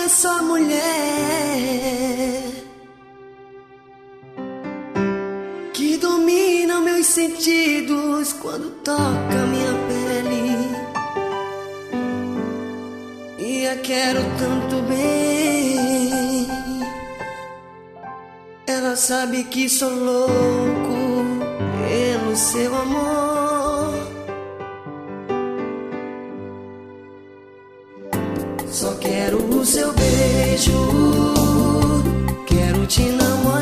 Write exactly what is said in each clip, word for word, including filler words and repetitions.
essa mulher que domina meus sentidos quando toca minha pele. E a quero tanto bem. Ela sabe que sou louco pelo seu amor. Só quero o seu beijo, quero te namorar.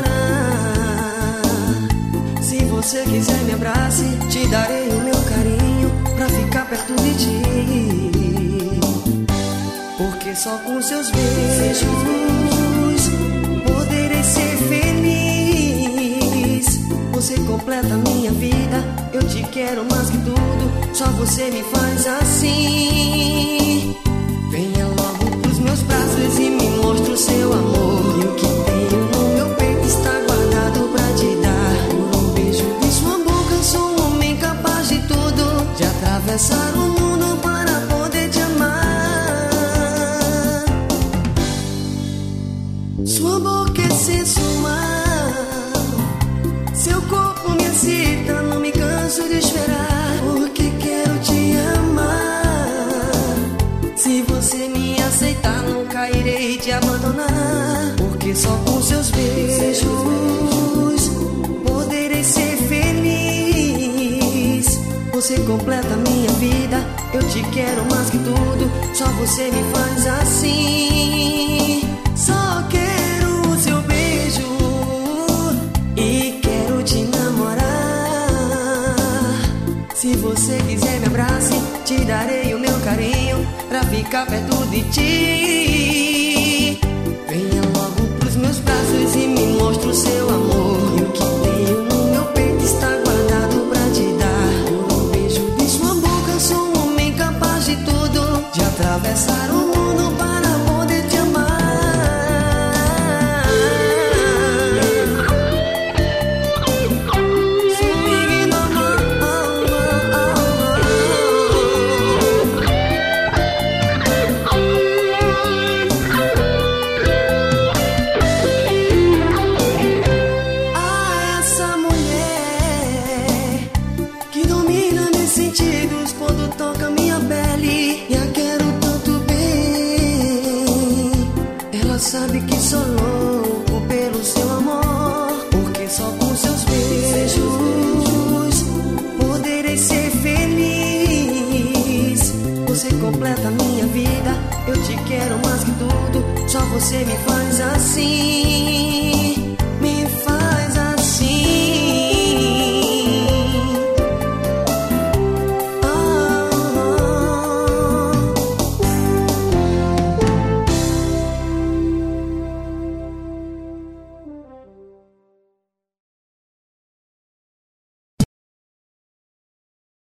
Se você quiser me abrace, te darei o meu carinho pra ficar perto de ti. Porque só com seus beijos poderei ser feliz. Você completa minha vida, eu te quero mais que tudo. Só você me faz assim. Venha logo pros meus braços e me mostre o seu amor. E o que tenho no meu peito está guardado pra te dar. Por um beijo de sua boca eu sou um homem capaz de tudo, de atravessar o mundo para poder te amar. Sua boca é sensual, seu corpo me excita, não me canso de esperar, porque quero te amar. Se você me aceitar, nunca irei te abandonar. Porque só com seus beijos poderei ser feliz. Você completa minha vida, eu te quero mais que tudo. Só você me faz assim. Só quero o seu beijo e quero te namorar. Se você quiser me abrace, te darei o meu carinho pra ficar perto de ti. Venha logo pros meus braços e me mostre o seu amor. E o que tenho no meu peito está guardado pra te dar. Por um beijo de sua boca eu sou um homem capaz de tudo, de atravessar o mundo para poder te amar. Quando toca minha pele, e a quero tanto bem. Ela sabe que sou louco pelo seu amor, porque só com seus beijos poderei ser feliz. Você completa minha vida, eu te quero mais que tudo. Só você me faz assim.